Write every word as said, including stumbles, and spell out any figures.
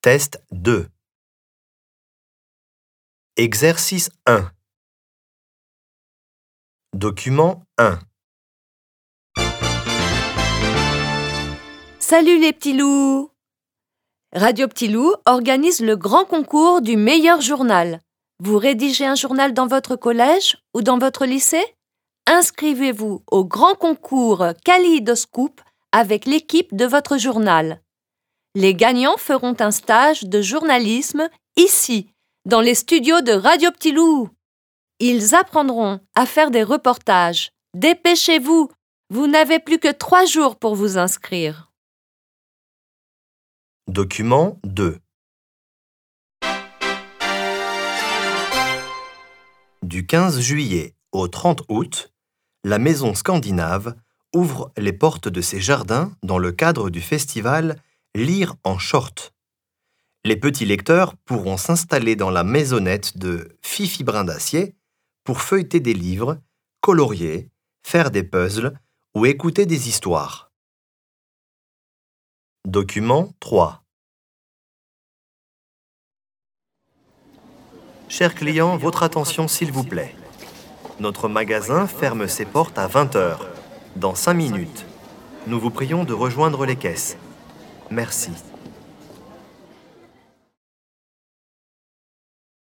Test deux. Exercice un. Document un. Salut les petits loups! Radio Petit Loup organise le grand concours du meilleur journal. Vous rédigez un journal dans votre collège ou dans votre lycée? Inscrivez-vous au grand concours Kaléidoscope avec l'équipe de votre journal. Les gagnants feront un stage de journalisme ici, dans les studios de Radio Petit Loup. Ils apprendront à faire des reportages. Dépêchez-vous, vous n'avez plus que trois jours pour vous inscrire. Document deux. Du quinze juillet au trente août, la Maison Scandinave ouvre les portes de ses jardins dans le cadre du festival Lire en short. Les petits lecteurs pourront s'installer dans la maisonnette de Fifi Brin d'Acier pour feuilleter des livres, colorier, faire des puzzles ou écouter des histoires. Document trois. Chers clients, votre attention s'il vous plaît. Notre magasin ferme ses portes à vingt heures, dans cinq minutes. Nous vous prions de rejoindre les caisses. Merci.